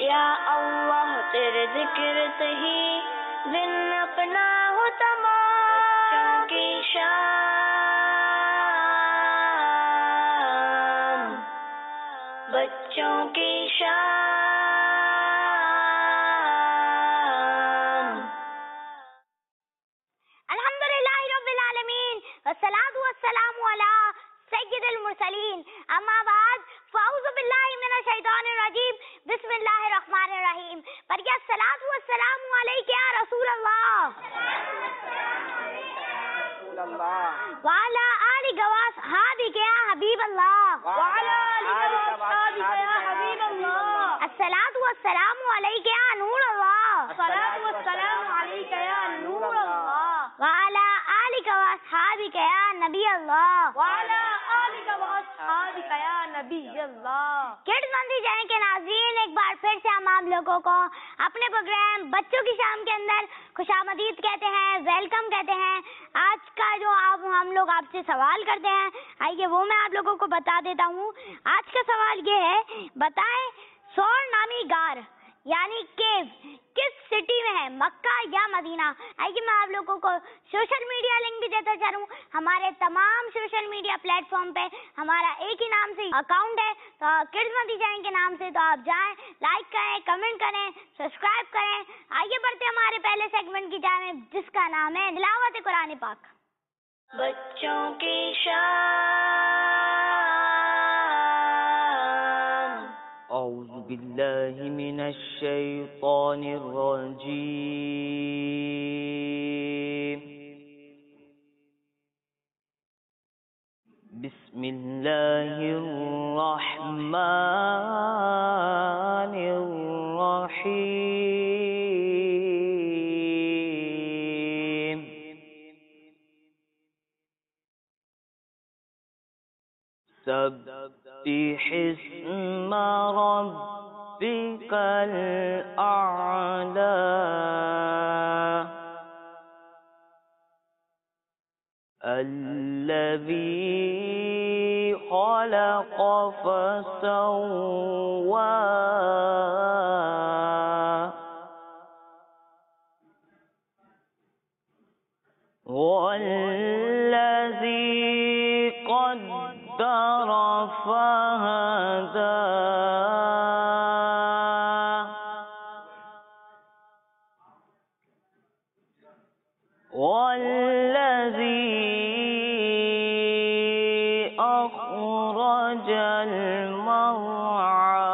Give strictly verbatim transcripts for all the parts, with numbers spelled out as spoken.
या अल्लाह तेरे जिक्र से ही दिन अपना हो तमाम की शाम, बच्चों की शाम। अल्हम्दुलिल्लाहि रब्बिल आलमीन वस्सलातु वस्सलामु अला सय्यिदिल मुरसलीन, अम्मा बाद, फ़अऊज़ु बिल्लाहि मिनश शैतानिर रजीम, बिस्मिल्लाहिर रहमानिर रहीम। पर या सलातु वस्सलामु अलैका या रसूल अल्लाह व अला आलिका व अस्हाबिका या हबीब अल्लाह व अला आलिका व अस्हाबिका या हबीब अल्लाह। अस्सलातु वस्सलामु अलैका या नूर अल्लाह, अस्सलातु वस्सलामु अलैका या नूर अल्लाह व अला आलिका व अस्हाबिका या नबी अल्लाह व अला आलिका व अस्हाबिका या नबी अल्लाह। किड्स मंदी चैनल के नाज़रीन, एक बार फिर से हम आप लोगों को अपने प्रोग्राम बच्चों की शाम के अंदर खुशामदीद कहते हैं, वेलकम कहते हैं। आज का जो आप हम लोग आपसे सवाल करते हैं, आइए वो मैं आप लोगों को बता देता हूँ। आज का सवाल ये है, बताएं सौर नामी गार यानी केव किस सिटी में है, मक्का या मदीना। आइए मैं आप लोगों को सोशल मीडिया लिंक भी देता चलूँ। हमारे तमाम सोशल मीडिया प्लेटफॉर्म पे हमारा एक ही नाम से अकाउंट है, तो किड्स मंदी चैनल के नाम से, तो आप जाएं, लाइक करें, कमेंट करें, सब्सक्राइब करें। आइए बढ़ते हमारे पहले सेगमेंट की जानिब, जिसका नाम है तिलावत कुरान पाक। बच्चों की शान। أعوذ بالله من الشيطان الرجيم. بسم الله الرحمن الرحيم. سبح اسم ربك الأعلى الذي خلق فسوى والذي قدر فهدى والذي أخرج المرعى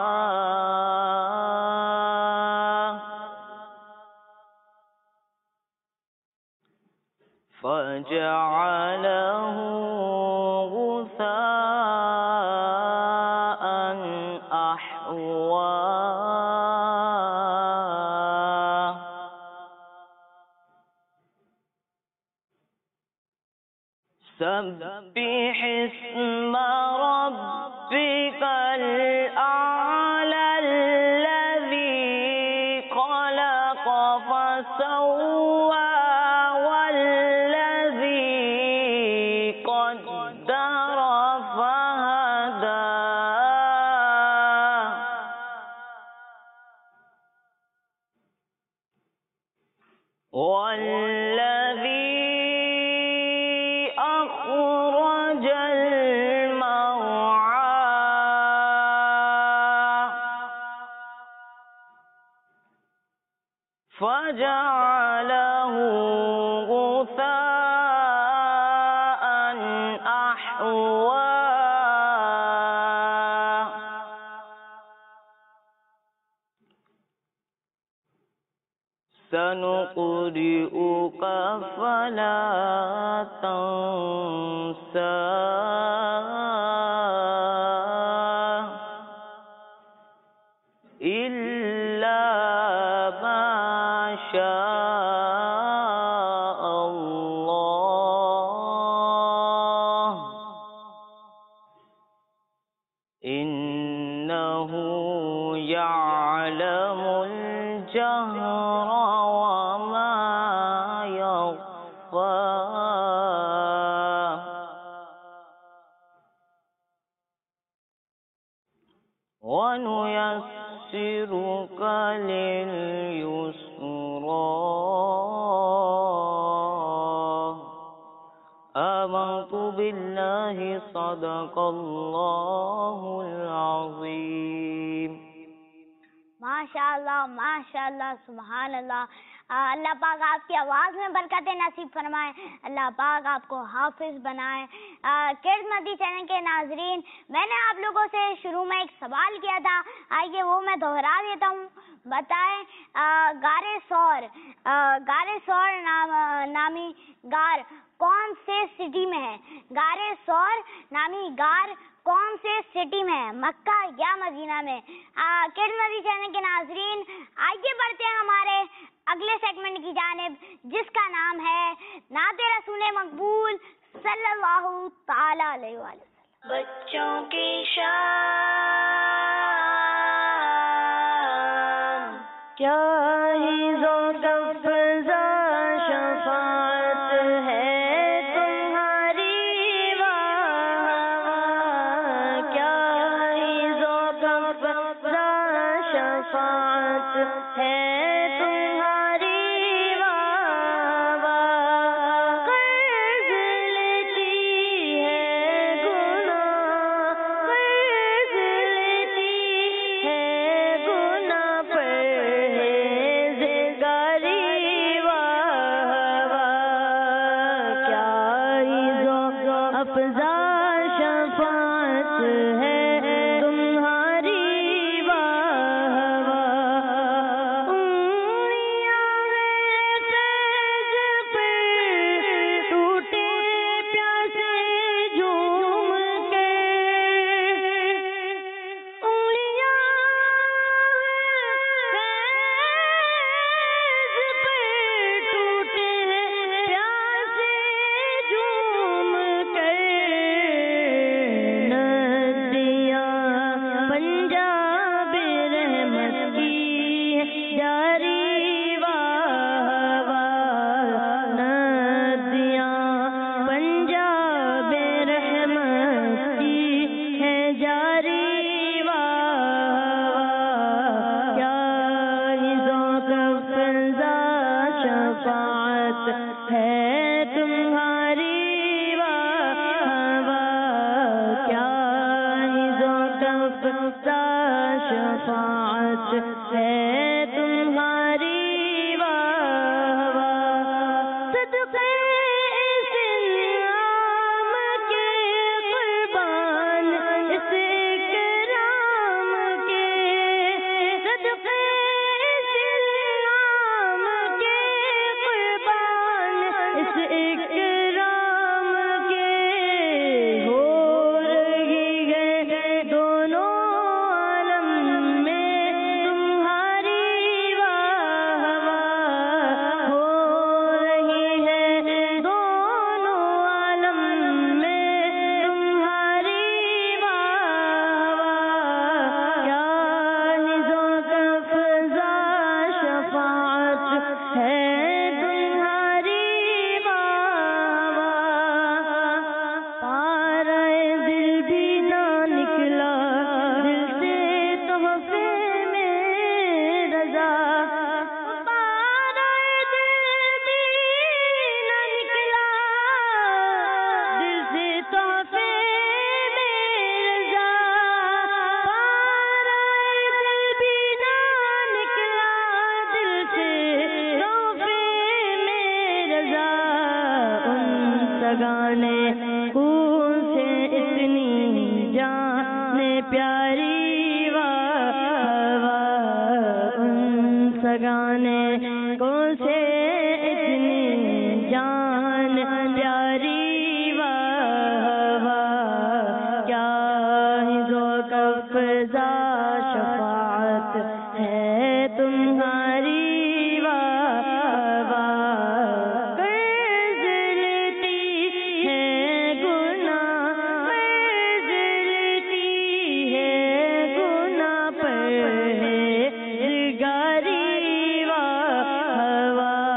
فجعله غثاء أحوى سبح اسم ربك الأعلى الذي خلق فسوى والذي قدر فهدى والذي أخرج المرعى فجعله غثاء أحوى سنقرئك فلا تنسى إلا ما شاء الله إنه يعلم الجهر وما يخفى ونيسرك لليسرى آمنت بالله صدق الله العظيم. ماشاء اللہ ماشاء اللہ سبحان اللہ. اللہ پاک آپ کی آواز میں برکتیں نصیب فرمائے, اللہ پاک آپ کو حافظ بنائے. کڈز مدی چینل کے ناظرین, میں نے آپ لوگوں سے شروع میں ایک سوال کیا تھا, آئیے وہ میں دہرا دیتا ہوں. بتائیں غار ثور غار ثور نام نامی غار کون سے سٹی میں ہے؟ غار ثور نامی غار کون سے سٹی میں ہے, مکہ یا مدینہ میں؟ کڈز مدی چینل کے ناظرین, آئیے بڑھتے ہیں ہمارے اگلے سیگمنٹ کی جانب, جس کا نام ہے نعت رسول مقبول صلی اللہ تعالی علیہ وآلہ وسلم. بچوں کی شان کیا ہی ذوق افزا شفاعت ہے تمہاری, واہ کیا ہی ذوق افزا شفاعت ہے ہوا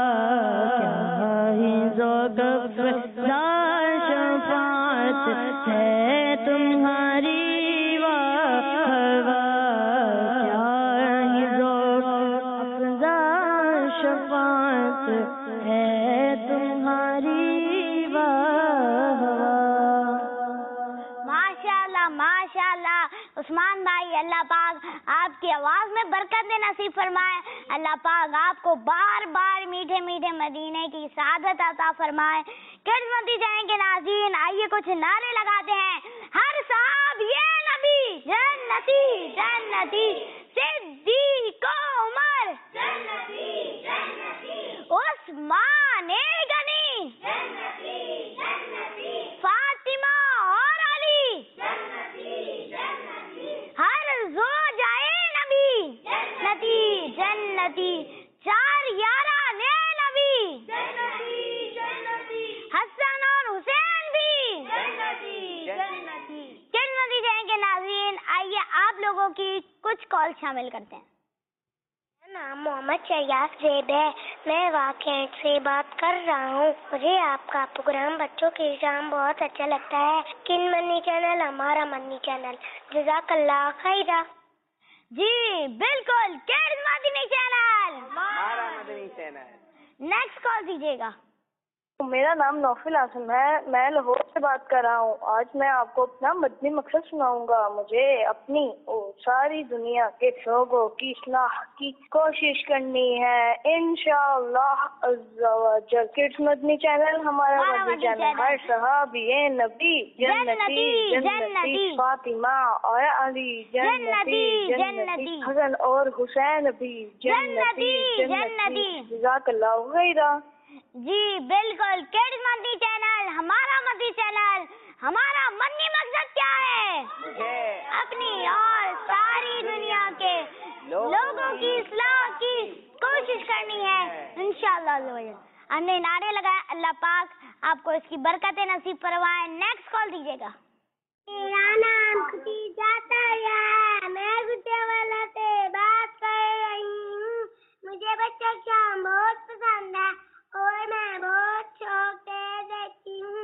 اللہ پاک آپ کی آواز میں برکت نصیب فرمائے. اللہ پاک آپ کو بار بار میٹھے میٹھے مدینے کی سعادت عطا فرمائے. خدمتی جائیں کے ناظرین آئیے کچھ نعرے لگاتے ہیں. ہر صاحب یہ نبی جنتی جنتی، صدیق عمر جنتی جنتی، عثمان غنی جنتی جنتی، فاطمہ اور علی جنتی جنتی، ہر زوجائے نبی جنتی جنتی، چار یاران نبی جنتی جنتی، حسن اور حسین بھی جنتی جنتی. خدمتی جائیں کے ناظرین آئیے آپ لوگوں کی کچھ کال شامل کرتے ہیں. میرا نام محمد شیاس زیب ہے. میں واقعہ سے بات کر رہا ہوں. مجھے آپ کا پروگرام بچوں کے شام بہت اچھا لگتا ہے. کن منی چینل ہمارا منی چینل. جزاک اللہ خیرہ. جی بالکل، کیڈز مدنی چینل ہمارا مدنی چینل. نیکسٹ کال دیجیے گا. میرا نام نوفل اعظم ہے. میں لاہور سے بات کر رہا ہوں. آج میں آپ کو اپنا مدنی مقصد سناؤں گا. مجھے اپنی اور ساری دنیا کے لوگوں کی اصلاح کی کوشش کرنی ہے انشاءاللہ عز و جل. کڈس مدنی چینل ہمارا مدنی چینل. ہر صحابی نبی جنتی جنتی، فاطمہ اور علی جنتی جنتی، حسن اور حسین بھی جنتی جنتی. جزاک اللہ خیرہ. جی بالکل، کیڈز مدنی چینل ہمارا مدنی چینل. ہمارا منی مقصد کیا ہے؟ اپنی اور ساری دنیا کے لوگوں کی اصلاح کی کوشش کرنی ہے انشاءاللہ. ہم نے نعرے لگائے. اللہ پاک آپ کو اس کی برکت نصیب فرمائے. نیکسٹ کال دیجیے گا. میرا نام خدیجہ ہے. میں گٹے والا سے بات کر رہی ہوں. مجھے بچہ شام بہت پسند ہے اور میں بہت شوق سے دیکھتی ہوں.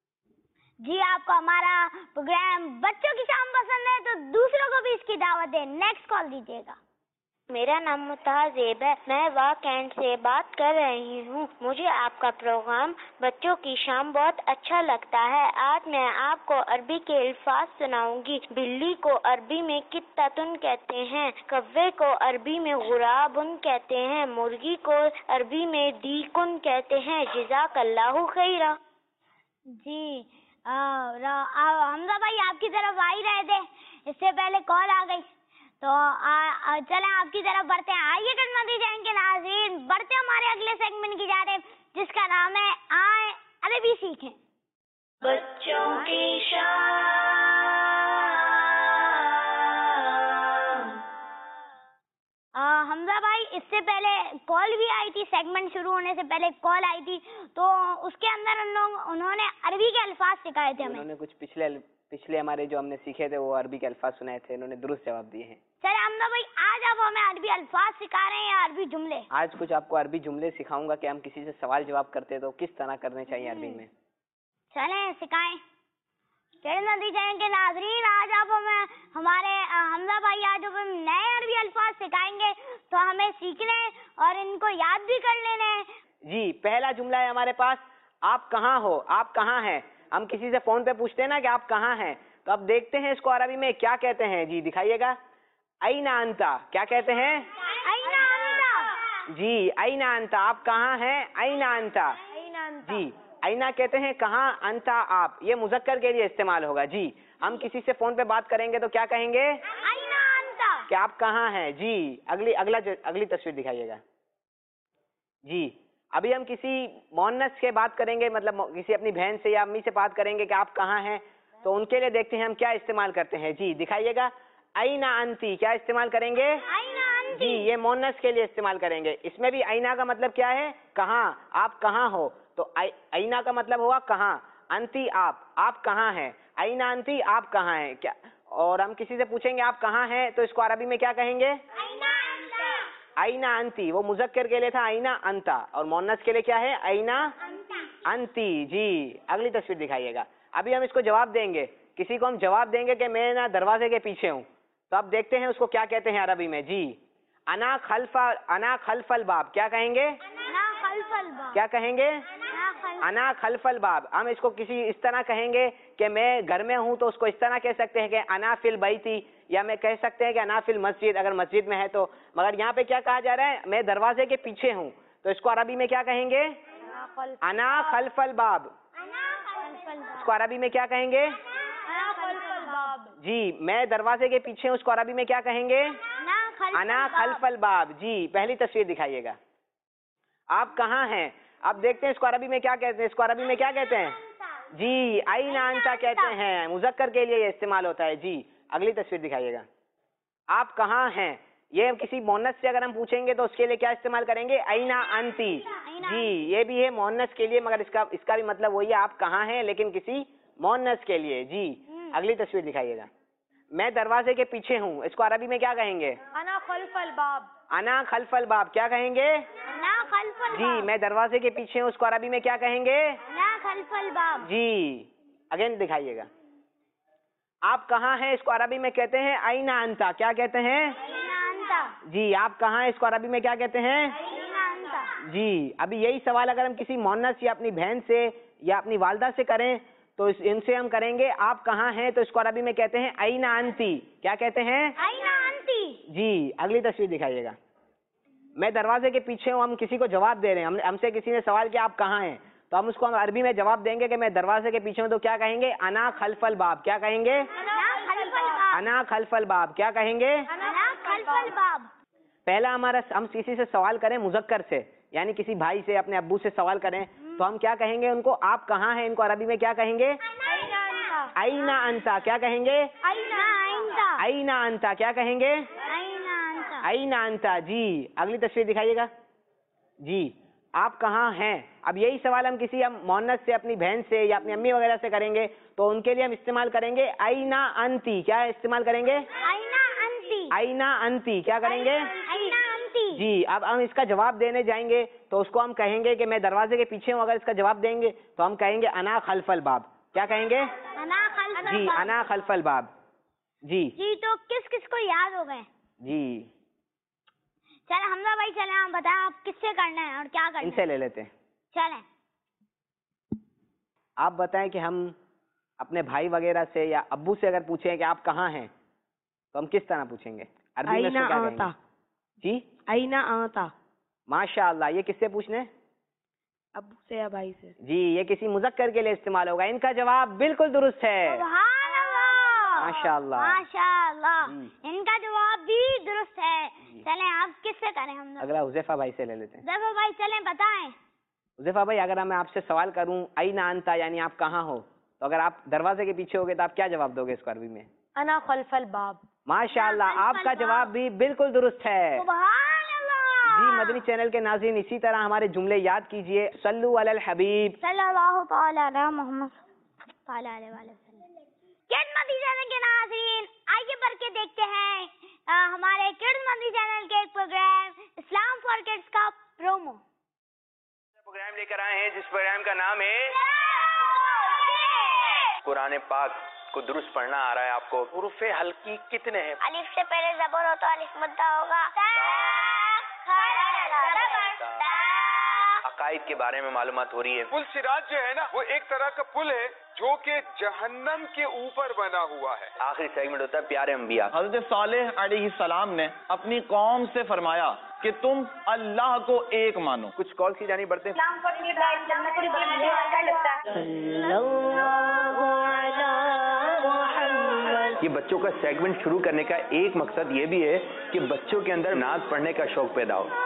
جی آپ کو ہمارا پروگرام بچوں کی شام پسند ہے تو دوسروں کو بھی اس کی دعوت دیں. نیکسٹ کال دیجیے گا. میرا نام متحر زیب ہے. میں واقعین سے بات کر رہی ہوں. مجھے آپ کا پروگرام بچوں کی شام بہت اچھا لگتا ہے. آج میں آپ کو عربی کے الفاظ سناؤں گی. بلی کو عربی میں قطتن کہتے ہیں. کوے کو عربی میں غرابن کہتے ہیں. مرغی کو عربی میں دیکن کہتے ہیں. جزاک اللہ خیرہ. جی حمزہ بھائی آپ کی طرف آ ہی رہے تھے، اس سے پہلے کال آ گئی تو چلیں آپ کی طرف بڑھتے ہیں. آئیے خدمتی جائیں کے ناظرین بڑھتے ہمارے اگلے سیگمنٹ کی جانب جس کا نام ہے آئیں عربی سیکھیں. بچوں کی شام. حمزہ بھائی اس سے پہلے کال بھی آئی تھی، سیگمنٹ شروع ہونے سے پہلے کال آئی تھی تو اس کے اندر ان لوگ انہوں نے عربی کے الفاظ سکھائے تھے ہمیں. انہوں نے کچھ پچھلے پچھلے ہمارے جو ہم نے سیکھے تھے وہ عربی کے الفاظ سنائے تھے، انہوں نے درست جواب دیے ہیں. چلے حمزہ بھائی آج آپ ہمیں عربی الفاظ سکھا رہے ہیں یا عربی جملے؟ آج کچھ آپ کو عربی جملے سکھاؤں گا کہ ہم کسی سے سوال جواب کرتے تو کس طرح کرنے چاہیے عربی میں. چلیں سکھائیں. خدمتی جائیں کے ناظرین آج آپ ہمیں ہمارے حمزہ بھائی آج ہم نئے عربی الفاظ سکھائیں گے تو ہمیں سیکھنے اور ان کو یاد بھی کر لینے. جی پہلا جملہ ہے ہمارے پاس، آپ کہاں ہو، آپ کہاں ہیں. ہم کسی سے فون پہ پوچھتے ہیں نا کہ آپ کہاں ہیں، تو اب دیکھتے ہیں اس کو عربی میں کیا کہتے ہیں. جی دکھائیے گا. این انتا کیا کہتے ہیں؟ این انتا. جی این انتا آپ کہاں ہیں. این انتا. جی اینا کہتے ہیں کہاں، انتا آپ، یہ مذکر کے لیے استعمال ہوگا. جی ہم کسی سے فون پہ بات کریں گے تو کیا کہیں گے؟ این انتا. کہ آپ کہاں ہیں. جی اگلی اگلا اگلی تصویر دکھائیے گا. جی ابھی ہم کسی مؤنث سے بات کریں گے، مطلب کسی اپنی بہن سے یا امی سے بات کریں گے کہ آپ کہاں ہیں، تو ان کے لیے دیکھتے ہیں ہم کیا استعمال کرتے ہیں. جی دکھائیے گا. اینا انتی کیا استعمال کریں گے؟ جی یہ مؤنث کے لیے استعمال کریں گے. اس میں بھی اینا کا مطلب کیا ہے؟ کہاں، آپ کہاں ہو. تو اینا کا مطلب ہوا کہاں، انتی آپ، آپ کہاں ہیں. اینا انتی آپ کہاں ہیں. کیا اور ہم کسی سے پوچھیں گے آپ کہاں ہیں تو اس کو عربی میں کیا کہیں گے؟ اینا انتی. وہ مذکر کے لیے تھا اینا انتا، اور مؤنث کے لیے کیا ہے؟ اینا انتی. جی اگلی تصویر دکھائیے گا. ابھی ہم اس کو جواب دیں گے، کسی کو ہم جواب دیں گے کہ میں نا دروازے کے پیچھے ہوں، تو اب دیکھتے ہیں اس کو کیا کہتے ہیں عربی میں. جی انا خلف انا خلف الباب کیا کہیں گے؟ کیا کہیں گے؟ انا خلف الباب. ہم اس کو کسی اس طرح کہیں گے کہ میں گھر میں ہوں تو اس کو اس طرح کہہ سکتے ہیں کہ انا فی البیتی، یا میں کہہ سکتے ہیں کہ انا فی المسجد اگر مسجد میں ہے تو. مگر یہاں پہ کیا کہا جا رہا ہے, میں دروازے کے پیچھے ہوں, تو اس کو عربی میں کیا کہیں گے؟ انا خلف الباب. اس کو عربی میں کیا کہیں گے؟ جی میں دروازے کے پیچھے ہوں, اس کو عربی میں کیا کہیں گے؟ انا خلف الباب. جی پہلی تصویر دکھائیے گا. آپ کہاں ہیں؟ آپ دیکھتے ہیں اس کو عربی میں کیا کہتے ہیں؟ اس کو عربی میں کیا کہتے ہیں؟ جی این انت کہتے ہیں, مذکر کے لیے یہ استعمال ہوتا ہے. جی اگلی تصویر دکھائیے گا. آپ کہاں ہیں؟ یہ کسی مونس سے اگر ہم پوچھیں گے تو اس کے لیے کیا استعمال کریں گے؟ این انتی. جی یہ بھی ہے مونس کے لیے, مگر اس کا اس کا بھی مطلب وہی ہے آپ کہاں ہیں, لیکن کسی مونس کے لیے. جی اگلی تصویر دکھائیے گا. میں دروازے کے پیچھے ہوں, اس کو عربی میں کیا کہیں گے؟ انا خلف الباب. انا خلف الباب. کیا کہیں گے؟ انا خلف الباب. جی میں دروازے کے پیچھے ہوں, اس کو عربی میں کیا کہیں گے؟ انا خلف الباب. جی اگین دکھائیے گا. آپ کہاں ہیں؟ اس کو عربی میں کہتے ہیں این انت. کیا کہتے ہیں؟ اینا انتا. جی آپ کہاں ہیں؟ اس کو عربی میں کیا کہتے ہیں؟ اینا انتا. جی ابھی یہی سوال اگر ہم کسی مونس یا اپنی بہن سے یا اپنی والدہ سے کریں تو اس ان سے ہم کریں گے آپ کہاں ہیں, تو اس کو عربی میں کہتے ہیں این انتی. کیا کہتے ہیں؟ اینا انتی. جی اگلی تصویر دکھائیے گا. میں دروازے کے پیچھے ہوں, ہم کسی کو جواب دے رہے ہیں, ہم ہم سے کسی نے سوال کیا آپ کہاں ہیں, تو ہم اس کو ہم عربی میں جواب دیں گے کہ میں دروازے کے پیچھے ہوں, تو کیا کہیں گے؟ انا خلف الباب. کیا کہیں گے؟ انا خلف الباب. انا خلف الباب. کیا کہیں گے؟ انا خلف الباب. پہلا ہمارا ہم کسی سے سوال کریں مذکر سے, یعنی کسی بھائی سے اپنے ابو سے سوال کریں تو ہم کیا کہیں گے ان کو؟ آپ کہاں ہیں, ان کو عربی میں کیا کہیں گے؟ اینا انتا. این انت. کیا کہیں گے؟ اینا انتا. این انت. کیا کہیں گے؟ اینا انتا. این انت. جی اگلی تصویر دکھائیے گا. جی آپ کہاں ہیں؟ اب یہی سوال ہم کسی ہم مونس سے اپنی بہن سے یا اپنی امی وغیرہ سے کریں گے تو ان کے لیے ہم استعمال کریں گے این انتی. کیا استعمال کریں گے؟ اینا انتی. این انتی. کیا کریں گے؟ اینا انتی. جی اب ہم اس کا جواب دینے جائیں گے تو اس کو ہم کہیں گے کہ میں دروازے کے پیچھے ہوں, اگر اس کا جواب دیں گے تو ہم کہیں گے انا خلف الباب. کیا کہیں گے؟ انا خلف جی الباب. انا خلف الباب. جی جی تو کس کس کو یاد ہو گئے؟ جی چلے حمزہ بھائی, چلیں آپ بتائیں آپ کس سے کرنا ہے اور کیا ان کرنا ہے. سے لے لیتے ہیں. چلیں آپ بتائیں کہ ہم اپنے بھائی وغیرہ سے یا ابو سے اگر پوچھیں کہ آپ کہاں ہیں تو ہم کس طرح پوچھیں گے؟ عربی میں اس کو کیا کہیں گے؟ جی اینا آتا. ماشاء اللہ. یہ کس سے پوچھنے؟ ابو سے یا بھائی سے. جی یہ کسی مذکر کے لیے استعمال ہوگا. ان کا جواب بالکل درست ہے. سبحان اللہ. ماشاء اللہ. ماشاء اللہ. جی. ان کا جواب بھی درست ہے. چلیں آپ کس سے کریں ہم لوگ؟ اگلا حذیفہ بھائی سے لے لیتے ہیں. دیکھو بھائی چلیں بتائیں. حذیفہ بھائی اگر میں آپ سے سوال کروں این انت یعنی آپ کہاں ہو, تو اگر آپ دروازے کے پیچھے ہوگے تو آپ کیا جواب دو گے اس کو عربی میں؟ انا خلف الباب. ماشاء اللہ آپ کا جواب بھی بالکل درست ہے. سبحان اللہ. جی مدنی چینل کے ناظرین اسی طرح ہمارے جملے یاد کیجئے. صلو علی الحبیب صلی اللہ تعالی علی محمد تعالی علیہ وآلہ وسلم. کڈ مدنی چینل کے ناظرین آئیے بڑھ کے دیکھتے ہیں ہمارے کڈ مدنی چینل کے ایک پروگرام اسلام فار کڈس کا پرومو. پروگرام لے کر آئے ہیں جس پروگرام کا نام ہے قرآن پاک کو درست پڑھنا آ رہا ہے آپ کو. حروف حلقی کتنے ہیں؟ الف سے پہلے زبر ہو تو الف مدہ ہوگا. عقائد کے بارے میں معلومات ہو رہی ہے. پل سراج جو ہے نا وہ ایک طرح کا پل ہے جو کہ جہنم کے اوپر بنا ہوا ہے. آخری سیگمنٹ ہوتا ہے پیارے انبیاء. حضرت صالح علیہ السلام نے اپنی قوم سے فرمایا کہ تم اللہ کو ایک مانو. کچھ کال کی جانی بڑھتے ہیں. یہ بچوں کا سیگمنٹ شروع کرنے کا ایک مقصد یہ بھی ہے کہ بچوں کے اندر نعت پڑھنے کا شوق پیدا ہو.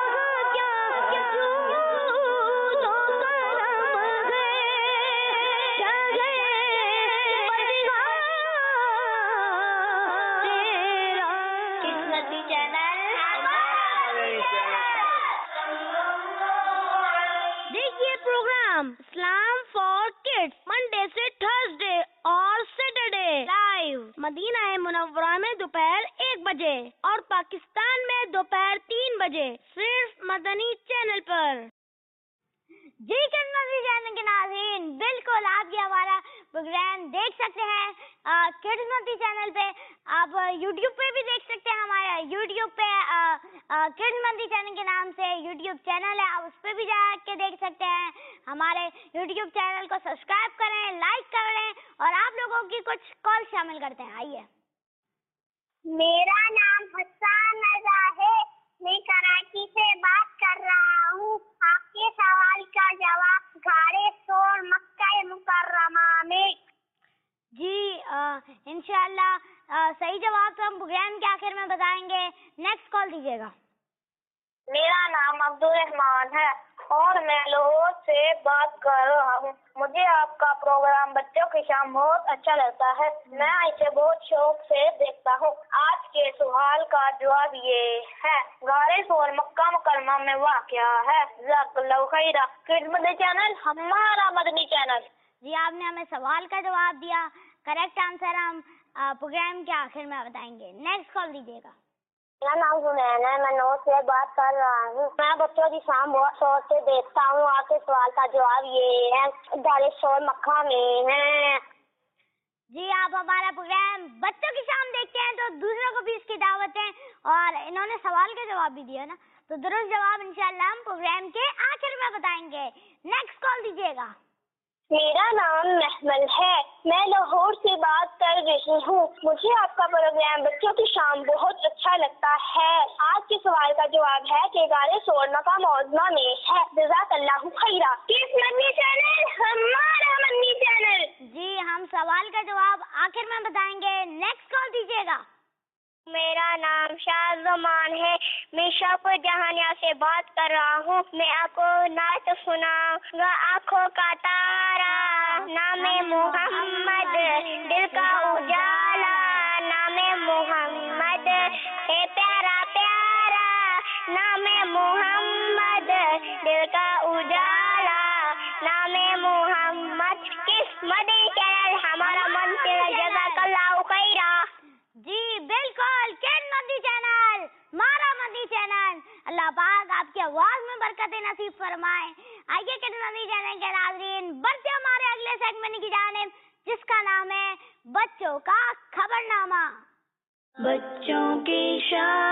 دیکھیے program Islam for kids Monday سے تھرسڈے اور سیٹرڈے لائیو مدینہ منورہ میں دوپہر ایک بجے اور پاکستان میں دوپہر تین بجے صرف مدنی چینل پر. جی کڈ مدنی چینل کے ناظرین بالکل آپ یہ ہمارا پروگرام دیکھ سکتے ہیں کڈس مدنی چینل پہ. آپ یوٹیوب پہ بھی دیکھ سکتے ہیں. ہمارا یوٹیوب پہ کڈس مدنی چینل کے نام سے یوٹیوب چینل ہے, آپ اس پہ بھی جا کے دیکھ سکتے ہیں. ہمارے یوٹیوب چینل کو سبسکرائب کریں, لائک کریں اور آپ لوگوں کی کچھ کال شامل کرتے ہیں. آئیے میرا نام حسان رضا ہے، میں کراچی سے بات کر رہا ہوں. آپ کے سوال کا جواب گھاڑے سور مکہ مکرمہ میں. جی انشاءاللہ صحیح جواب تو ہم پروگرام کے آخر میں بتائیں گے. نیکسٹ کال دیجیے گا. میرا نام عبد الرحمان ہے اور میں لاہور سے بات کر رہا ہوں. مجھے آپ کا پروگرام بچوں کی شام بہت اچھا لگتا ہے. میں اسے بہت شوق سے دیکھتا ہوں. آج کے سوال کا جواب یہ ہے، غار سور مکہ مکرمہ میں واقع ہے. جزاک اللہ خیرہ. کڈز مدنی چینل ہمارا مدنی چینل. جی آپ نے ہمیں سوال کا جواب دیا. کریکٹ آنسر ہم پروگرام کے آخر میں بتائیں گے. نیکسٹ کال دیجیے گا. میرا نام زمین ہے، میں نو سے بات کر رہا ہوں. میں بچوں کی شام بہت شوق سے دیکھتا ہوں. آپ کے سوال کا جواب یہ ہے، غار سور مکہ میں ہے. جی آپ ہمارا پروگرام بچوں کی شام دیکھتے ہیں تو دوسروں کو بھی اس کی دعوت ہے، اور انہوں نے سوال کا جواب بھی دیا نا، تو درست جواب انشاءاللہ ہم پروگرام کے آخر میں بتائیں گے. نیکسٹ کال دیجیے گا. میرا نام محمل ہے، میں لاہور سے بات کر رہی ہوں. مجھے آپ کا پروگرام بچوں کی شام بہت اچھا لگتا ہے. آج کے سوال کا جواب ہے کہ غار سور مکہ معظمہ میں ہے. جزاک اللہ خیرہ. کس مدنی چینل؟ ہمارا مدنی چینل. جی ہم سوال کا جواب آخر میں بتائیں گے. نیکسٹ کال دیجیے گا. میرا نام شاہ زمان ہے، میں شاپور جہانیہ سے بات کر رہا ہوں. میں آپ کو نعت سناؤں گا. آنکھوں کا تارا نام محمد، دل کا اجالا نام محمد، ہے پیارا پیارا نام محمد، دل کا اجالا نام محمد. کس مدنی چینل ہمارا من چینل. جزاک اللہ خیرہ. جی بالکل کین مدنی چینل مارا مدنی چینل. اللہ پاک آپ کی آواز میں برکت نصیب فرمائے. آئیے کین مدنی چینل کے ناظرین بڑھتے ہمارے اگلے سیگمنٹ کی جانب، جس کا نام ہے بچوں کا خبر نامہ. بچوں کی شام.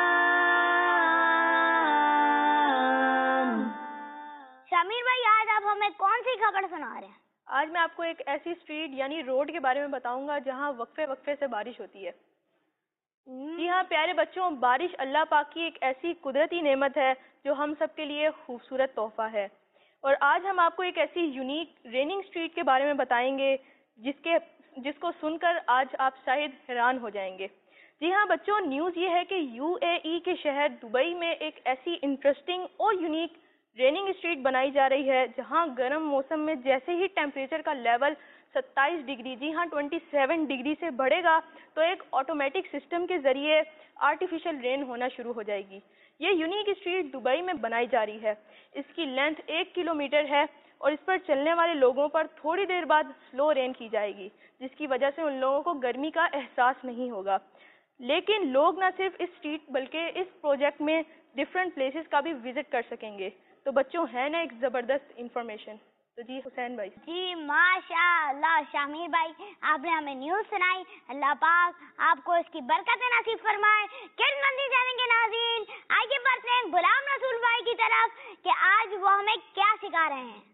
شامیر بھائی آج آپ ہمیں کون سی خبر سنا رہے ہیں؟ آج میں آپ کو ایک ایسی اسٹریٹ یعنی روڈ کے بارے میں بتاؤں گا جہاں وقفے وقفے سے بارش ہوتی ہے. جی ہاں پیارے بچوں، بارش اللہ پاک کی ایک ایسی قدرتی نعمت ہے جو ہم سب کے لیے خوبصورت تحفہ ہے. اور آج ہم آپ کو ایک ایسی یونیک ریننگ اسٹریٹ کے بارے میں بتائیں گے جس کے جس کو سن کر آج آپ شاید حیران ہو جائیں گے. جی ہاں بچوں، نیوز یہ ہے کہ یو اے ای کے شہر دبئی میں ایک ایسی انٹرسٹنگ اور یونیک ریننگ اسٹریٹ بنائی جا رہی ہے جہاں گرم موسم میں جیسے ہی ٹیمپریچر کا لیول ستائیس ڈگری جی ہاں ٹوئنٹی سیون ڈگری سے بڑھے گا تو ایک آٹومیٹک سسٹم کے ذریعے آرٹیفیشل رین ہونا شروع ہو جائے گی. یہ یونیک اسٹریٹ دبئی میں بنائی جا رہی ہے. اس کی لینتھ ایک کلو میٹر ہے اور اس پر چلنے والے لوگوں پر تھوڑی دیر بعد سلو رین کی جائے گی، جس کی وجہ سے ان لوگوں کو گرمی کا احساس نہیں ہوگا. لیکن لوگ نہ صرف اس اسٹریٹ بلکہ اس پروجیکٹ میں ڈفرینٹ پلیسز کا بھی وزٹ کر سکیں گے. تو بچوں ہے نا ایک زبردست انفارمیشن. تو جی حسین بھائی. جی ماشاء اللہ شامیر بھائی، آپ نے ہمیں نیوز سنائی. اللہ پاک آپ کو اس کی برکت نصیب فرمائے. کن مندی جانے کے ناظرین آگے بڑھتے ہیں غلام رسول بھائی کی طرف کہ آج وہ ہمیں کیا سکھا رہے ہیں.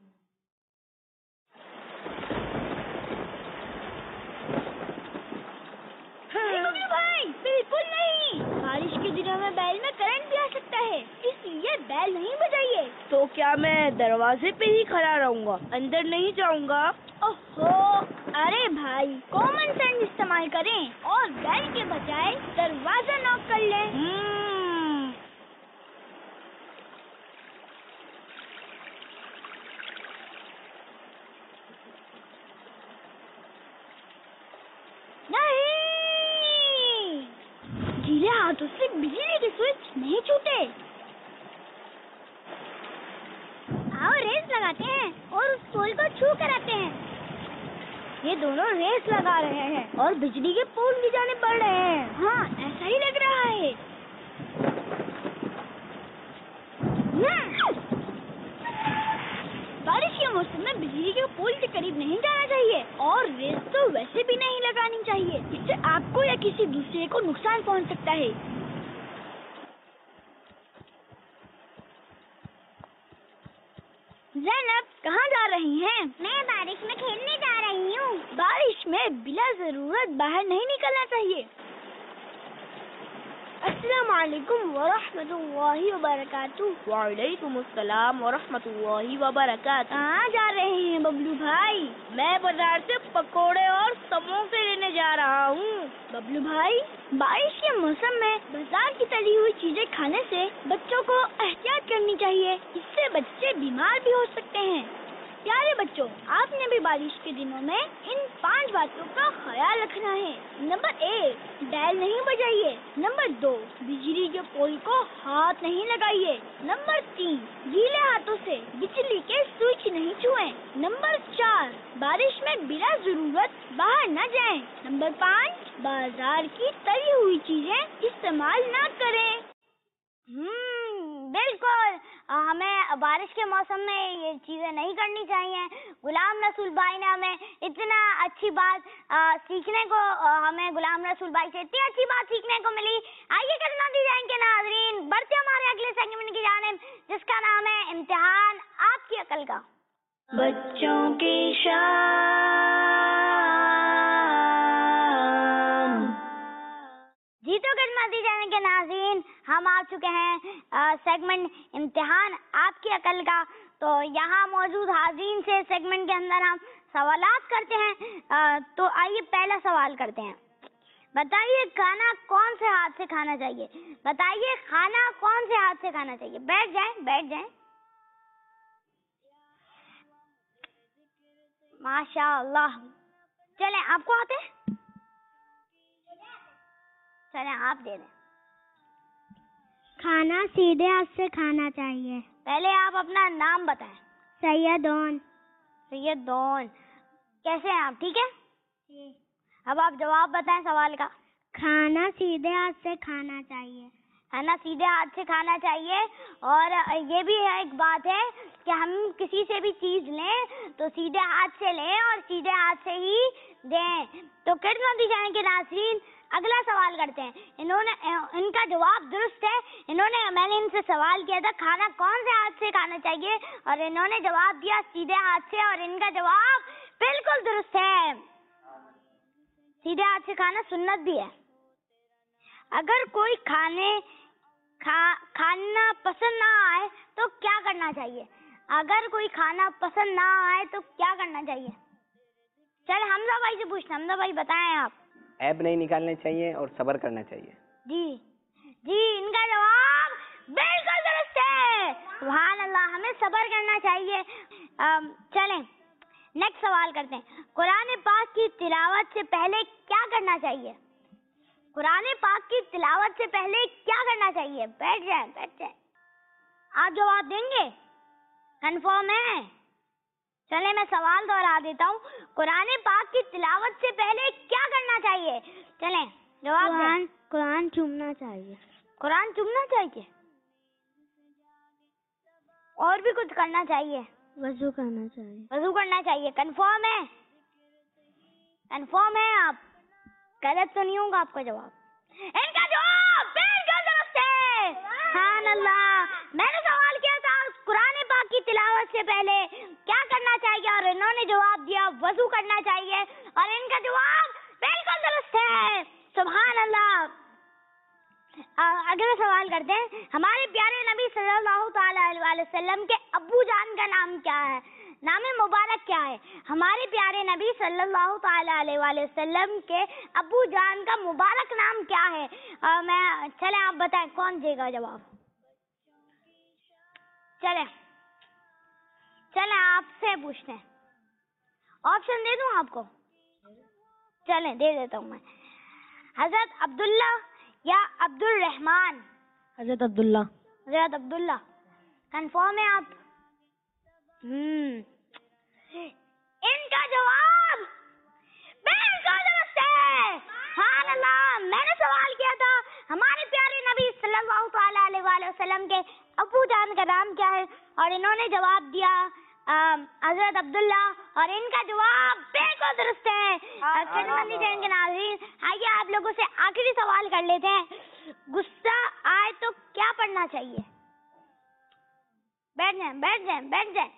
بھائی بالکل نہیں، بارش کے دنوں میں بیل میں کرنٹ بھی آ سکتا ہے، اس لیے بیل نہیں بجائیے. تو کیا میں دروازے پہ ہی کھڑا رہوں گا، اندر نہیں جاؤں گا؟ اوہو ارے بھائی کامن سینس استعمال کریں اور بیل کے بجائے دروازہ ناک کر لیں. گیلے ہاتھوں سے بجلی کے سوئچ نہیں چھوٹے. آؤ ریس لگاتے ہیں اور اس پول کو چھو کر آتے ہیں. یہ دونوں ریس لگا رہے ہیں اور بجلی کے پول کی جانب بڑھ رہے ہیں. ہاں ایسا ہی لگ رہا ہے. بارش کے موسم میں بجلی کے پول کے قریب نہیں جانا چاہیے اور ریس تو ویسے بھی نہیں لگانی چاہیے، اس سے آپ کو یا کسی دوسرے کو نقصان پہنچ سکتا ہے. زینب کہاں جا رہی ہیں؟ میں بارش میں کھیلنے جا رہی ہوں. بارش میں بلا ضرورت باہر نہیں نکلنا چاہیے. السلام علیکم ورحمۃ اللہ وبرکاتہ. وعلیکم السلام ورحمۃ اللہ وبرکاتہ. کہاں جا رہے ہیں ببلو بھائی؟ میں بازار سے پکوڑے اور سموسے لینے جا رہا ہوں. ببلو بھائی، بارش کے موسم میں بازار کی تلی ہوئی چیزیں کھانے سے بچوں کو احتیاط کرنی چاہیے. اس سے بچے بیمار بھی ہو سکتے ہیں. پیارے بچوں، آپ نے بھی بارش کے دنوں میں ان پانچ باتوں کا خیال رکھنا ہے. نمبر ایک، بیل نہیں بجائیے. نمبر دو، بجلی کے پول کو ہاتھ نہیں لگائیے. نمبر تین، گیلے ہاتھوں سے بجلی کے سوئچ نہیں چھوئیں. نمبر چار، بارش میں بلا ضرورت باہر نہ جائیں. نمبر پانچ، بازار کی تلی ہوئی چیزیں استعمال نہ کریں. ہم بالکل، ہمیں بارش کے موسم میں یہ چیزیں نہیں کرنی چاہیے. غلام رسول بھائی نے ہمیں اتنا اچھی بات سیکھنے کو ہمیں غلام رسول بھائی سے اتنی اچھی بات سیکھنے کو ملی. آئیے کرنا دی جائیں گے ناظرین، بڑھتے ہمارے اگلے سیگمنٹ کی جانب جس کا نام ہے امتحان آپ کی عقل کا. بچوں کی شان. جی تو کرنا دی جانے کے ناظرین، ہم آ چکے ہیں سیگمنٹ امتحان آپ کی عقل کا. تو یہاں موجود حاضرین سے سیگمنٹ کے اندر ہم سوالات کرتے ہیں. تو آئیے پہلا سوال کرتے ہیں. بتائیے کھانا کون سے ہاتھ سے کھانا چاہیے؟ بتائیے کھانا کون سے ہاتھ سے کھانا چاہیے؟ بیٹھ جائیں بیٹھ جائیں. ماشاء اللہ. چلیں آپ کو آتے ہیں؟ چلیں آپ دے دیں. کھانا سیدھے ہاتھ سے کھانا چاہیے. پہلے آپ اپنا نام بتائیں. سیدون. سیدون. کیسے ہیں آپ؟ ٹھیک ہے. اب آپ جواب بتائیں سوال کا. کھانا سیدھے ہاتھ سے کھانا چاہیے. کھانا سیدھے ہاتھ سے کھانا چاہیے. اور یہ بھی ایک بات ہے کہ ہم کسی سے بھی چیز لیں تو سیدھے ہاتھ سے لیں اور سیدھے ہاتھ سے ہی دیں. تو کتنا دی جائیں گے ناظرین؟ اگلا سوال کرتے ہیں. انہوں نے ان کا جواب درست ہے. انہوں نے میں نے ان سے سوال کیا تھا کھانا کون سے ہاتھ سے کھانا چاہیے اور انہوں نے جواب دیا سیدھے ہاتھ سے، اور ان کا جواب بالکل درست ہے. سیدھے ہاتھ سے کھانا سنت بھی ہے. اگر کوئی کھانے کھا کھانا پسند نہ آئے تو کیا کرنا چاہیے؟ اگر کوئی کھانا پسند نہ آئے تو کیا کرنا چاہیے؟ چل حمزہ بھائی سے پوچھنا. حمزہ بھائی بتائیں آپ. عیب نہیں نکالنے چاہیے اور صبر کرنا چاہیے. جی جی ان کا جواب بالکل درست ہے. سبحان اللہ. ہمیں صبر کرنا چاہیے. چلیں نیکسٹ سوال کرتے ہیں. قرآن پاک کی تلاوت سے پہلے کیا کرنا چاہیے؟ قرآن پاک کی تلاوت سے پہلے کیا کرنا چاہیے؟ بیٹھ جائیں بیٹھ جائیں. آپ جواب دیں گے؟ کنفرم ہے؟ چلیں میں سوال دوہرا دیتا ہوں. قرآن پاک کی تلاوت سے پہلے کیا کرنا چاہیے؟ چلیں جواب دیں. قرآن چومنا چاہیے. قرآن چومنا چاہیے. اور بھی کچھ کرنا چاہیے؟ وضو کرنا چاہیے. وضو کرنا چاہیے. کنفرم ہے؟ کنفرم ہے آپ؟ غلط تو نہیں ہوگا آپ کا جواب؟ ان کا جواب بالکل درست ہے. سبحان اللہ. میں نے سوال کیا تھا قرآن پاک کی تلاوت سے پہلے کیا کرنا چاہیے اور انہوں نے جواب دیا وضو کرنا چاہیے, اور ان کا جواب بالکل درست ہے. سبحان اللہ. اگلا سوال کرتے ہیں, ہمارے پیارے نبی صلی اللہ تعالی علیہ وسلم کے ابو جان کا نام کیا ہے؟ نام مبارک کیا ہے؟ ہمارے پیارے نبی صلی اللہ تعالی علیہ وسلم کے ابو جان کا مبارک نام کیا ہے؟ میں چلیں آپ بتائیں کون دے گا جواب؟ چلیں چلیں آپ سے پوچھتے ہیں, آپشن دے دوں آپ کو؟ چلیں دے دیتا ہوں میں. حضرت عبداللہ یا عبد الرحمان؟ حضرت عبداللہ. حضرت عبداللہ. کنفرم ہے آپ؟ ہم ان کا جواب بالکل درست ہے. سبحان اللہ. میں نے سوال کیا تھا ہمارے پیارے نبی صلی اللہ تعالی علیہ وآلہ وسلم کے ابو جان کا نام کیا ہے, اور انہوں نے جواب دیا حضرت عبداللہ, اور ان کا جواب بالکل درست ہے. خدمت جائیں گے ناظرین, آئیے آپ لوگوں سے آخری سوال کر لیتے ہیں. غصہ آئے تو کیا پڑھنا چاہیے؟ بیٹھ جائیں بیٹھ جائیں بیٹھ جائیں.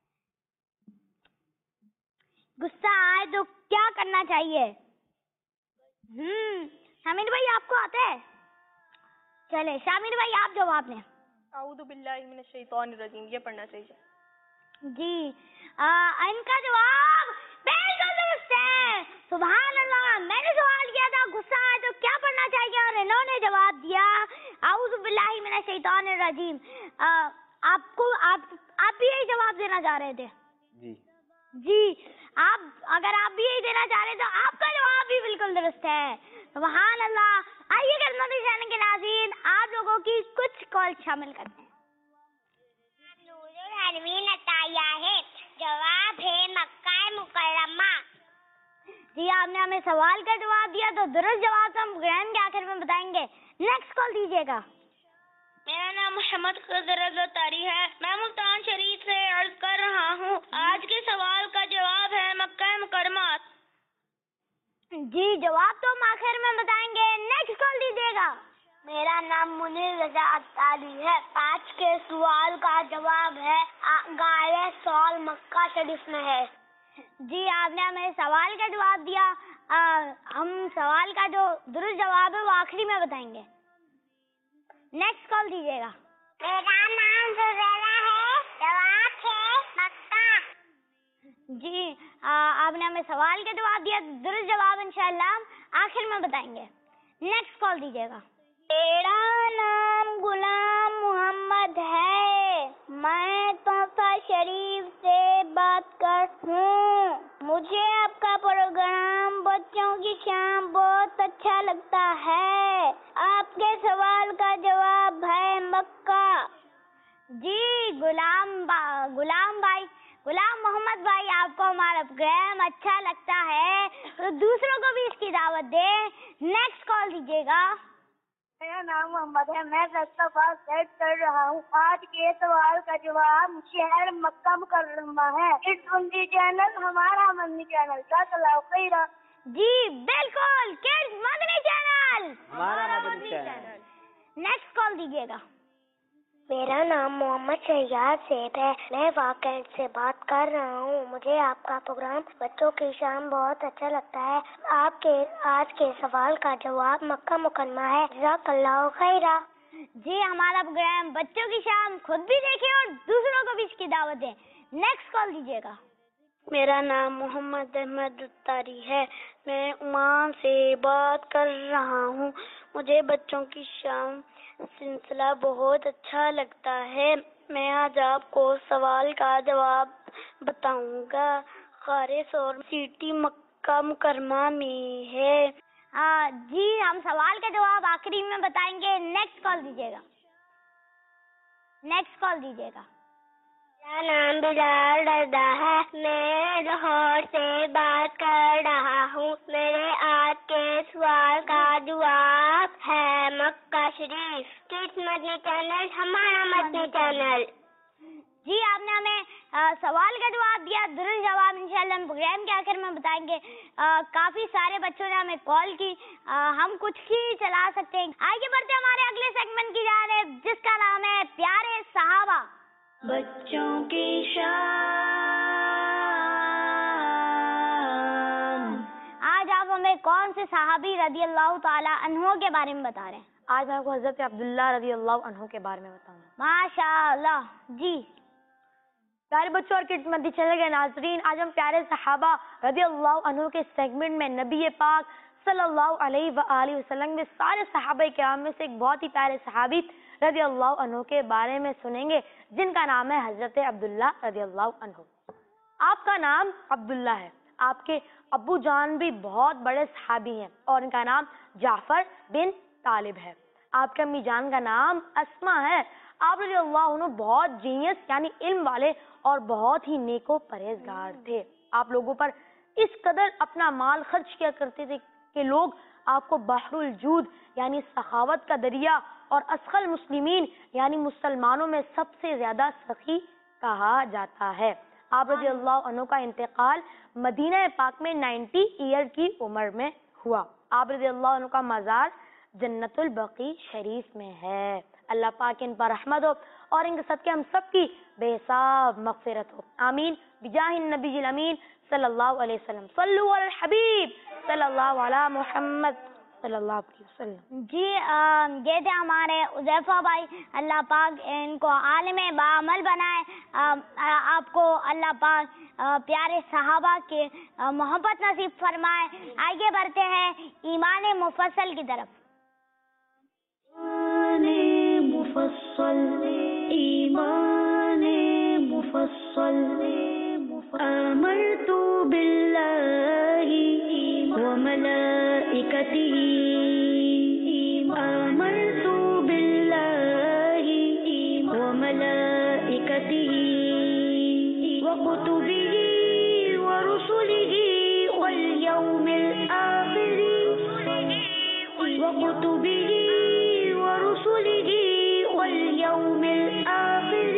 غصہ آئے تو کیا کرنا چاہیے؟ ہم حمید بھائی آپ کو آتا ہے؟ چلے شامل بھائی آپ جواب دیں. اعوذ باللہ من الشیطان الرجیم، یہ پڑھنا چاہیے. جی ان کا جواب بالکل درست ہے. سبحان اللہ. میں نے سوال کیا تھا غصہ ہے تو کیا پڑھنا چاہیے اور انہوں نے جواب دیا اعوذ باللہ من الشیطان الرجیم. آپ کو آپ آپ بھی یہی جواب دینا چاہ رہے تھے؟ جی جی آپ اگر آپ بھی یہی دینا چاہ رہے تو آپ کا جواب بھی بالکل درست ہے. سبحان اللہ. آئیے خدمت چینل کے ناظرین آپ لوگوں کی کچھ کال شامل کرتے ہیں. نور العالمین عطیہ ہے، جواب ہے مکہ مکرمہ. جی آپ نے ہمیں سوال کا جواب دیا تو درست جواب ہم پروگرام کے آخر میں بتائیں گے. نیکسٹ کال دیجیے گا. میرا نام محمد خضر تاری ہے، میں ملتان شریف سے عرض کر رہا ہوں. آج کے سوال کا جواب ہے مکہ مکرمہ. جی جواب تو ہم آخر میں بتائیں گے. نیکسٹ کال دیجیے گا. میرا نام منیر رضا عطاری ہے، آج کے سوال کا جواب ہے غار سول مکہ شریف میں ہے. جی آپ نے ہمیں سوال کا جواب دیا. ہم سوال کا جو درست جواب ہے وہ آخری میں بتائیں گے. نیکسٹ کال دیجیے گا. میرا نام زبیرہ ہے، جواب ہے مکہ. جی آپ نے ہمیں سوال کا جواب دیا. درست جواب انشاءاللہ آخر میں بتائیں گے. نیکسٹ کال دیجیے گا. میرا نام غلام محمد ہے، میں طوفہ شریف سے بات کر ہوں. مجھے آپ کا پروگرام بچوں کی شام بہت اچھا لگتا ہے. آپ کے سوال کا جواب ہے مکہ. جی غلام با غلام بھائی غلام محمد بھائی آپ کو ہمارا پروگرام اچھا لگتا ہے تو دوسروں کو بھی اس کی دعوت دیں. نیکسٹ کال دیجیے گا. میرا نام محمد ہے، میں رستہ پاس سیٹ کر رہا ہوں. آج کے سوال کا جواب شہر مکہ مکرمہ ہے. اس مدنی چینل ہمارا مدنی چینل جزاک اللہ خیرا. جی بالکل کڈز مدنی چینل ہمارا مدنی چینل. نیکسٹ کال دیجیے گا. میرا نام محمد شہیاد سیب ہے، میں واقعات سے بات کر رہا ہوں. مجھے آپ کا پروگرام بچوں کی شام بہت اچھا لگتا ہے. آپ کے آج کے سوال کا جواب مکہ مکرمہ ہے. جزاک اللہ خیرا. جی ہمارا پروگرام بچوں کی شام خود بھی دیکھیں اور دوسروں کو بھی اس کی دعوت دیں. نیکسٹ کال دیجیے گا. میرا نام محمد احمد تاری ہے، میں عمان سے بات کر رہا ہوں. مجھے بچوں کی شام سلسلہ بہت اچھا لگتا ہے. میں آج آپ کو سوال کا جواب بتاؤں گا. غار سور سٹی مکہ مکرمہ میں ہے. جی ہم سوال کا جواب آخری میں بتائیں گے. نیکسٹ کال دیجیے گا. نیکسٹ کال دیجیے گا. میرا نام بلال رضا ہے، میں لاہور سے بات کر رہا ہوں. میرے آج کے سوال کا جواب ہے مکہ شریف. کس مدنی چینل؟ ہمارا مدنی چینل. جی آپ نے ہمیں سوال کا جواب دیا. درست جواب انشاءاللہ ہم پروگرام کے آخر میں بتائیں گے. کافی سارے بچوں نے ہمیں کال کی. ہم کچھ ہی چلا سکتے ہیں. آگے بڑھتے ہمارے اگلے سیگمنٹ کی جانب جس کا نام ہے پیارے صحابہ. بچوں کی شان. آج آپ ہمیں کون سے صحابی رضی اللہ تعالیٰ عنہ کے بارے میں بتا رہے ہیں؟ آج میں آپ کو حضرت عبداللہ رضی اللہ عنہ کے بارے میں بتاؤں گا. ماشاء اللہ. جی پیارے بچوں اور کڈز مدنی چینل کے ناظرین، آج ہم پیارے صحابہ رضی اللہ عنہ کے سیگمنٹ میں نبی پاک صلی اللہ علیہ وآلہ وسلم میں سارے صحابہ کرام میں سے ایک بہت ہی پیارے صحابی رضی اللہ عنہ کے بارے میں سنیں گے جن کا نام ہے حضرت عبداللہ رضی اللہ عنہ. آپ کا نام عبداللہ ہے، آپ کے ابو جان بھی بہت بڑے صحابی ہیں اور ان کا نام جعفر بن طالب ہے. آپ کے امی جان کا نام اسما ہے. آپ رضی اللہ عنہ بہت جینیس یعنی علم والے اور بہت ہی نیک و پرہیزگار تھے. آپ لوگوں پر اس قدر اپنا مال خرچ کیا کرتے تھے کہ لوگ آپ کو بحر الجود یعنی سخاوت کا دریا اور اسخل مسلمین یعنی مسلمانوں میں سب سے زیادہ سخی کہا جاتا ہے. آپ رضی اللہ عنہ کا انتقال مدینہ پاک میں نائنٹی ایئر کی عمر میں ہوا. آپ رضی اللہ عنہ کا مزار جنت البقیع شریف میں ہے. اللہ پاک ان پر رحمت ہو اور ان کے صدقے ہم سب کی بے حساب مغفرت ہو. آمین بجاہ النبی الامین صلی اللہ علیہ وسلم. صلو علی الحبیب صلی اللہ علی محمد. صلی اللہ علیہ وسلم. جی آ, یہ تھے ہمارے حذیفہ بھائی. اللہ پاک ان کو عالم بعمل بنائے. آ, آ, آپ کو اللہ پاک آ, پیارے صحابہ کے آ, محبت نصیب فرمائے. آگے بڑھتے ہیں ایمان مفصل کی طرف. مفصل ایمان مفصل آمنت باللہ وملائکتہ آمنت باللہ وملائکتہ وکتبہ ورسلہ والیوم الآخر وکتبہ ورسلہ واليوم الآخر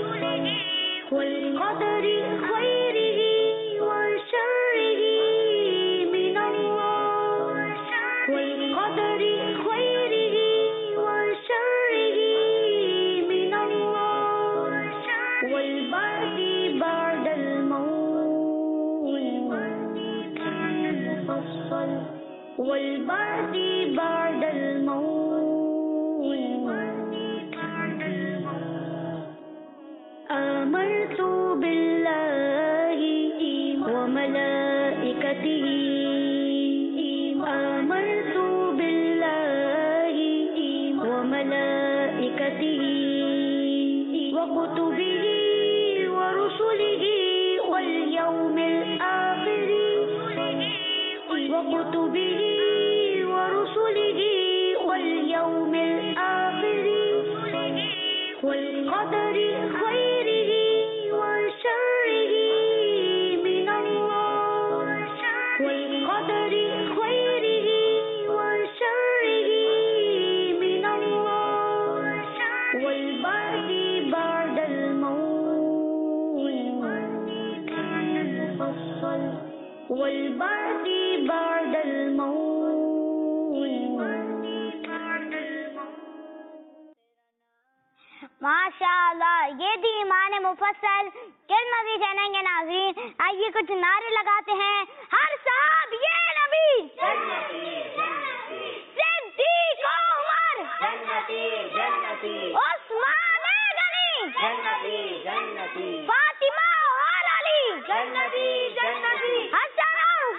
والقدر خيره وشره من الله والقدر خيره وشره من الله والبعث بعد الموت المفصل والبعث بعد الموت آمنت بالله وملائكته آمنت بالله وملائكته وكتبه ورسله واليوم الآخر وكتبه ورسله واليوم الآخر والقدر خيره وشره من الله والقدر خيره وشره من الله والبعث بعد الموت المفصل والبعث بعد الموت. ماشاء اللہ یہ تھی ایمان مفصل. کس مزید جانیں گے ناظرین. آئیے کچھ نعرے لگاتے ہیں. ہر صاحب یہ نبی صدیق عمر عثمان غنی فاطمہ اور علی حسن اور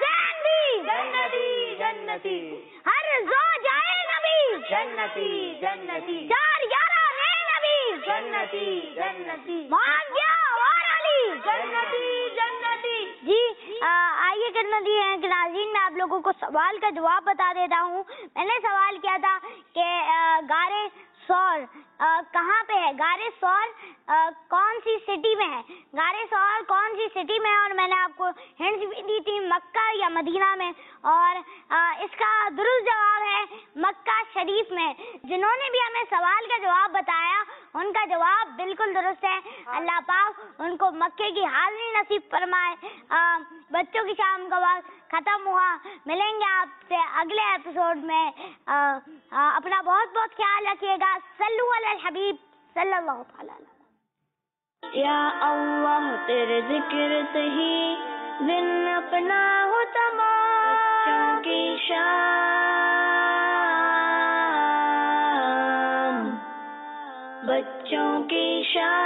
حسین بھی ہر زوجائے نبی چار یارہ جنتی جنتی معاویہ اور علی جنتی جنتی. جی آئیے کرمتی ہیں کہ ناظرین میں آپ لوگوں کو سوال کا جواب بتا دیتا ہوں. میں نے سوال کیا تھا کہ غارِ ثور کہاں پہ ہے. غارِ ثور کون سی سٹی میں ہے. غارِ ثور کون سی سٹی میں ہے اور میں نے آپ کو ہنٹس بھی دی تھی مکہ یا مدینہ میں. اور اس کا درست جواب ہے مکہ شریف میں. جنہوں نے بھی ہمیں سوال کا جواب بتایا ان کا جواب بالکل درست ہے. اللہ پاک ان کو مکے کی حاضری نصیب فرمائے. بچوں کی شام کا وقت ختم ہوا. ملیں گے آپ سے اگلے ایپیسوڈ میں. اپنا بہت بہت خیال رکھیے گا. صلو علی الحبیب صلی اللہ تعالی علیہ. یا اللہ تیرے ذکر سے ہی دن اپنا ہو تمام کی شام بچوں کی شام